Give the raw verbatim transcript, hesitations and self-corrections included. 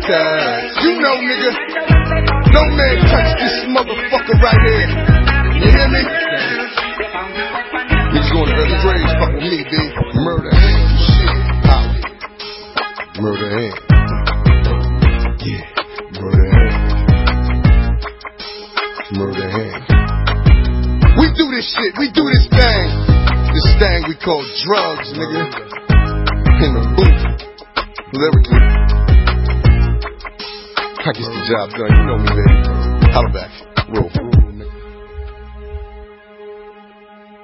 Cause you know, nigga, no man touch this motherfucker right here. You hear me? Niggas going to early grades, fuck with me, B. Murder hand, shit, out. Murder hand. Yeah, murder hand. Murder hand. We do this shit, we do this thing. This thing we call drugs, nigga. In the booth. Lyrically. I get the job done, you know me, baby. Holla back. Roll.